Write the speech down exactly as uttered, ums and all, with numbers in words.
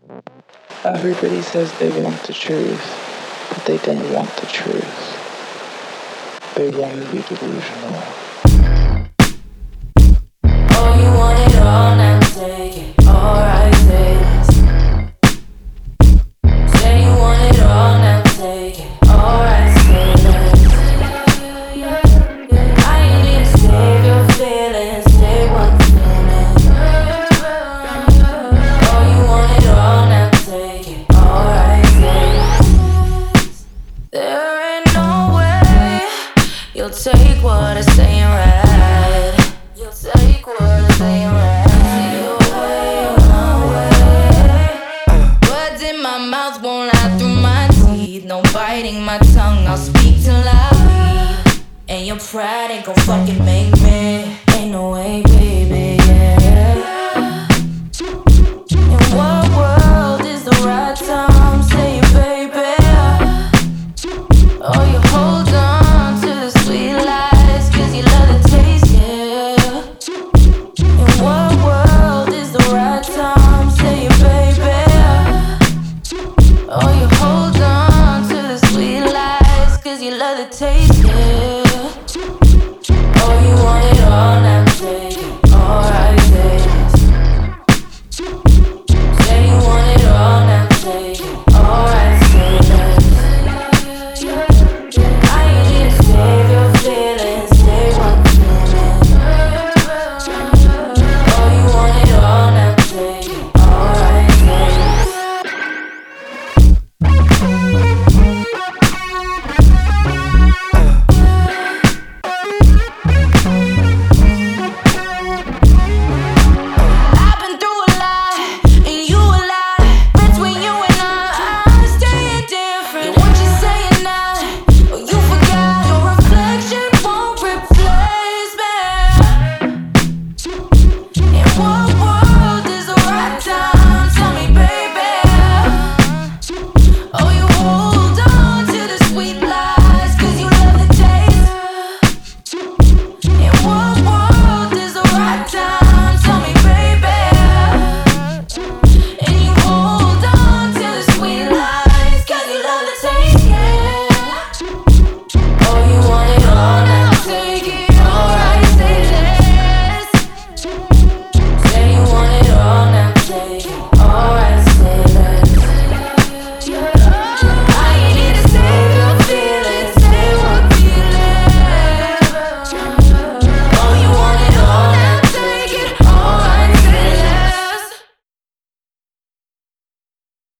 Everybody says they want the truth, but they don't want the truth. They want to be delusional. Oh, you want it all, now take it. Alright, say this. Say you want it all, now take it. Alright, say this. I ain't need to save your feelings. Say what you're feeling. Oh, you want it all, now take it. Alright, say this. There ain't no way you'll take what I say and right. You'll take what I say and right. Your way, my way. Words in my mouth won't lie through my teeth. No biting my tongue, I'll speak till I bleed. And your pride ain't gon' fucking make me. Ain't no way, baby, yeah. In what world is the right time? Say it, baby. Oh, you hold on to the sweet lies, cause you love the taste, yeah. In what world is the right time? Say it, baby. Oh, you hold on to the sweet lies, cause you love the taste, yeah. Oh, you want it all, now take it. Alright, say this. Say you want it all, now take it. Alright, say this. I ain't need to save your feelings. Say what you're feeling. Oh, you want it all, now take it. Alright, say this. I've been through a lot, and you a lot. Between you and I, I'm staying different. What you saying now? Oh, you forgot your reflection won't replace me. In what world is the right time? Tell me, baby. Oh, you hold on to the sweet lies, cause you love the taste. In what world is the right time? Tell me, baby. And you hold on to the sweet lies, cause you love the taste, yeah. Oh, you want it all, now take it. Alright, say this. Say you want it all, now take it. Alright, say